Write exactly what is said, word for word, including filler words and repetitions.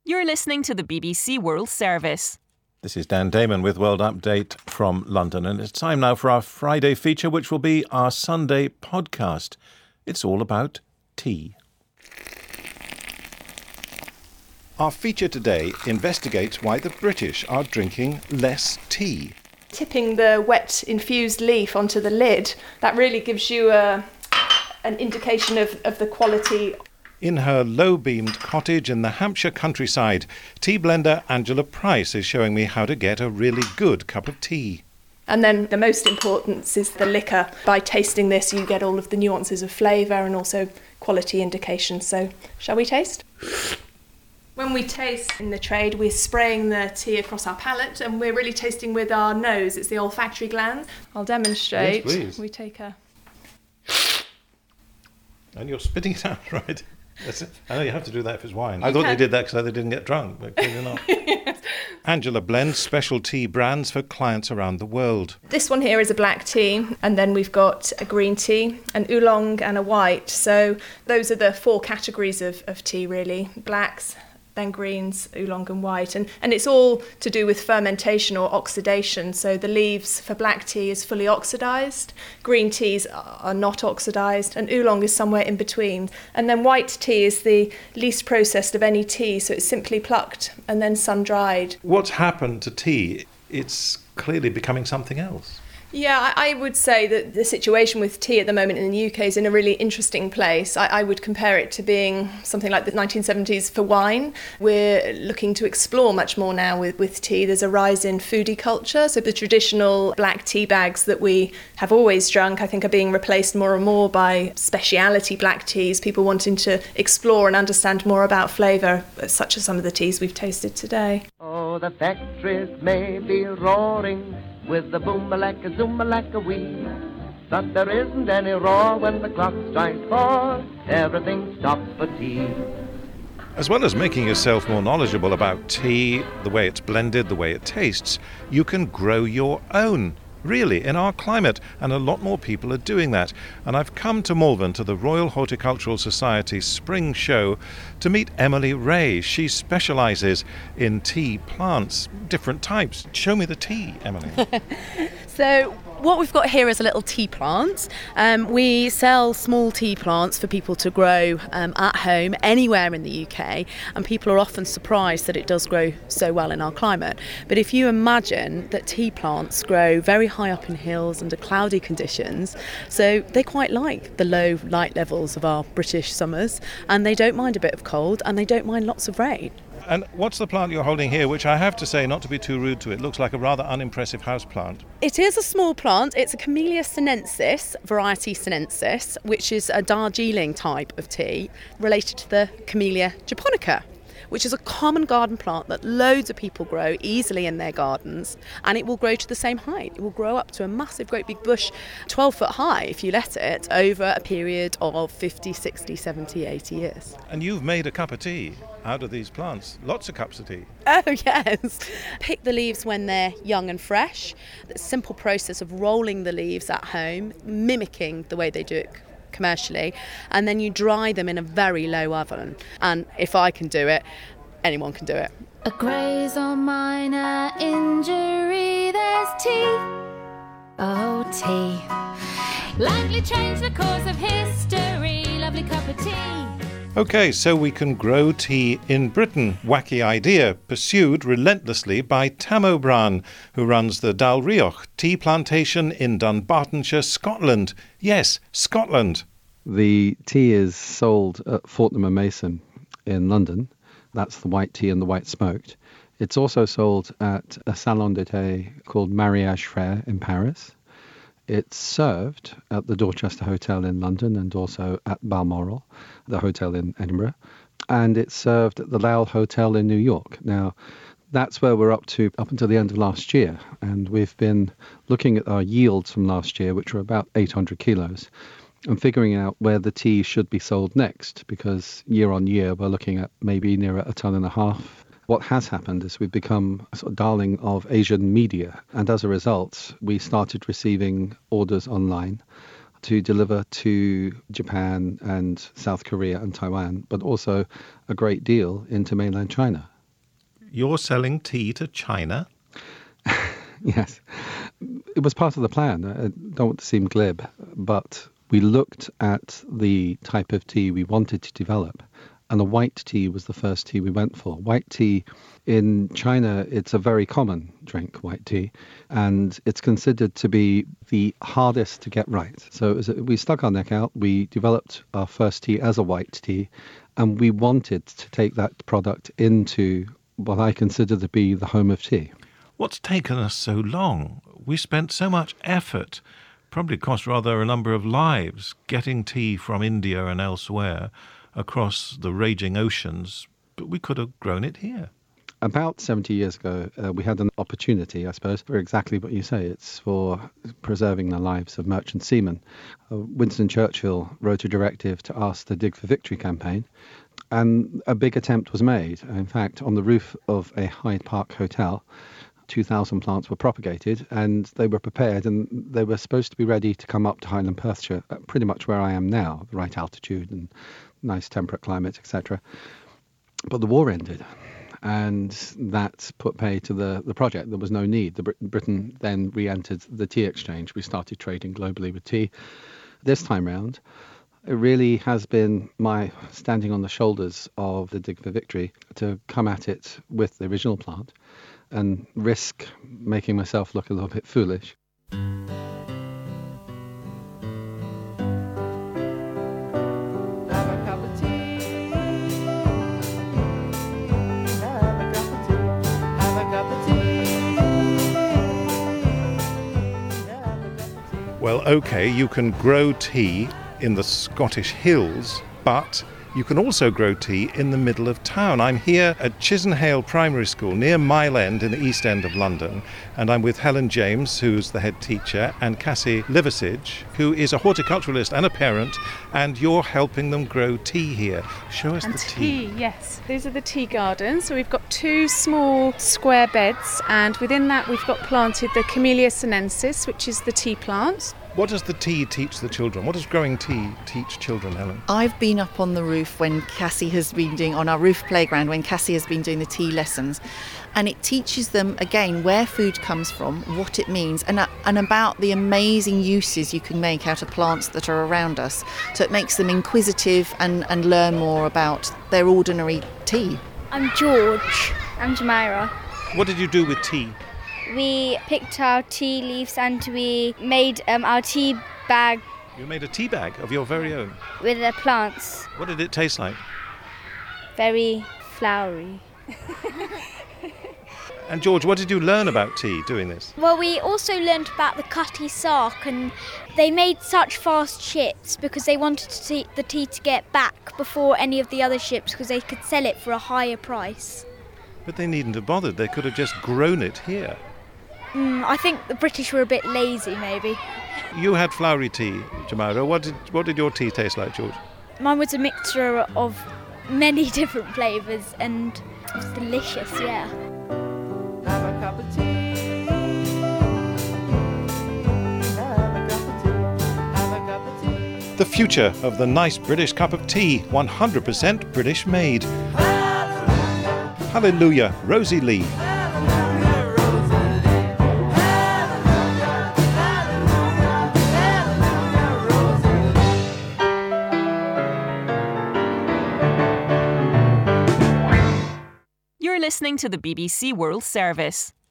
You're listening to the B B C World Service. This is Dan Damon with World Update from London, and it's time now for our Friday feature, which will be our Sunday podcast. It's all about tea. Our feature today investigates why the British are drinking less tea. Tipping the wet infused leaf onto the lid, that really gives you a, an indication of, of the quality. In her low-beamed cottage in the Hampshire countryside, tea blender Angela Price is showing me how to get a really good cup of tea. And then the most important is the liquor. By tasting this, you get all of the nuances of flavour and also quality indications. So, shall we taste? When we taste in the trade, we're spraying the tea across our palate and we're really tasting with our nose. It's the olfactory gland. I'll demonstrate. Yes, please. We take a... And you're spitting it out, right? That's it. I know you have to do that if it's wine. You I thought can. they did that because they didn't get drunk, but clearly not. Yes. Angela blends special tea brands for clients around the world. This one here is a black tea, and then we've got a green tea, an oolong and a white. So those are the four categories of, of tea, really. Blacks, then greens, oolong and white. And, and it's all to do with fermentation or oxidation. So the leaves for black tea is fully oxidised, green teas are not oxidised, and oolong is somewhere in between. And then white tea is the least processed of any tea, so it's simply plucked and then sun-dried. What's happened to tea? It's clearly becoming something else. Yeah, I I would say that the situation with tea at the moment in the U K is in a really interesting place. I, I would compare it to being something like the nineteen seventies for wine. We're looking to explore much more now with, with tea. There's a rise in foodie culture. So the traditional black tea bags that we have always drunk, I think, are being replaced more and more by speciality black teas, people wanting to explore and understand more about flavour, such as some of the teas we've tasted today. Oh, the factories may be roaring with the boom-a-lacka, zoom-a-lacka wee, but there isn't any roar when the clock strikes four. Everything stops for tea. As well as making yourself more knowledgeable about tea, the way it's blended, the way it tastes, you can grow your own. Really, in our climate, and a lot more people are doing that. And I've come to Malvern to the Royal Horticultural Society's Spring Show to meet Emily Ray. She specialises in tea plants, different types. Show me the tea, Emily. So what we've got here is a little tea plant. Um, we sell small tea plants for people to grow um, at home anywhere in the U K, and people are often surprised that it does grow so well in our climate. But if you imagine that tea plants grow very high up in hills under cloudy conditions, so they quite like the low light levels of our British summers, and they don't mind a bit of cold, and they don't mind lots of rain. And what's the plant you're holding here, which I have to say, not to be too rude to it, looks like a rather unimpressive house plant? It is a small plant. It's a Camellia sinensis, variety sinensis, which is a Darjeeling type of tea related to the Camellia japonica, which is a common garden plant that loads of people grow easily in their gardens, and it will grow to the same height. It will grow up to a massive, great big bush, twelve foot high if you let it, over a period of fifty, sixty, seventy, eighty years. And you've made a cup of tea out of these plants. Lots of cups of tea. Oh, yes. Pick the leaves when they're young and fresh. The simple process of rolling the leaves at home, mimicking the way they do it commercially, and then you dry them in a very low oven. And if I can do it, anyone can do it. A graze or minor injury, there's tea. Oh, tea. Likely change the course of history. Lovely cup of tea. OK, so we can grow tea in Britain. Wacky idea, pursued relentlessly by Tam O'Brien, who runs the Dal Rioch tea plantation in Dunbartonshire, Scotland. Yes, Scotland. The tea is sold at Fortnum and Mason in London. That's the white tea and the white smoked. It's also sold at a salon de thé called Mariage Frère in Paris. It's served at the Dorchester Hotel in London and also at Balmoral, the hotel in Edinburgh. And it's served at the Lowell Hotel in New York. Now, that's where we're up to up until the end of last year. And we've been looking at our yields from last year, which were about eight hundred kilos, and figuring out where the tea should be sold next, because year on year, we're looking at maybe near a ton and a half. What has happened is we've become a sort of darling of Asian media. And as a result, we started receiving orders online to deliver to Japan and South Korea and Taiwan, but also a great deal into mainland China. You're selling tea to China? Yes. It was part of the plan. I don't want to seem glib, but we looked at the type of tea we wanted to develop, and the white tea was the first tea we went for. White tea in China, it's a very common drink, white tea, and it's considered to be the hardest to get right. So it was, we stuck our neck out, we developed our first tea as a white tea, and we wanted to take that product into what I consider to be the home of tea. What's taken us so long? We spent so much effort, probably cost rather a number of lives, getting tea from India and elsewhere across the raging oceans, but we could have grown it here. About seventy years ago, uh, we had an opportunity, I suppose, for exactly what you say. It's for preserving the lives of merchant seamen. Uh, Winston Churchill wrote a directive to ask the Dig for Victory campaign, and a big attempt was made. In fact, on the roof of a Hyde Park hotel, two thousand plants were propagated, and they were prepared, and they were supposed to be ready to come up to Highland Perthshire, pretty much where I am now, the right altitude and nice temperate climate, et cetera. But the war ended, and that put pay to the, the project. There was no need. The Brit- Britain then re-entered the tea exchange. We started trading globally with tea. This time round, it really has been my standing on the shoulders of the Dig for Victory to come at it with the original plant and risk making myself look a little bit foolish. Well, OK, you can grow tea in the Scottish hills, but you can also grow tea in the middle of town. I'm here at Chisenhale Primary School near Mile End in the East End of London, and I'm with Helen James, who's the head teacher, and Cassie Liversidge, who is a horticulturalist and a parent, and you're helping them grow tea here. Show us and the tea. tea. Yes. These are the tea gardens. So we've got two small square beds, and within that we've got planted the Camellia sinensis, which is the tea plant. What does the tea teach the children? What does growing tea teach children, Helen? I've been up on the roof when Cassie has been doing, on our roof playground, when Cassie has been doing the tea lessons. And it teaches them, again, where food comes from, what it means, and, uh, and about the amazing uses you can make out of plants that are around us. So it makes them inquisitive and, and learn more about their ordinary tea. I'm George. I'm Jamira. What did you do with tea? We picked our tea leaves and we made um, our tea bag. You made a tea bag of your very own? With the plants. What did it taste like? Very flowery. And George, what did you learn about tea doing this? Well, we also learned about the Cutty Sark, and they made such fast ships because they wanted to see the tea to get back before any of the other ships because they could sell it for a higher price. But they needn't have bothered. They could have just grown it here. Mm, I think the British were a bit lazy, maybe. You had flowery tea, Jamira. What did what did your tea taste like, George? Mine was a mixture of many different flavours, and it was delicious, yeah. Have a cup of tea. Have a cup of tea. Have a cup of tea. The future of the nice British cup of tea, one hundred percent British made. Hallelujah, Rosie Lee. You're listening to the B B C World Service.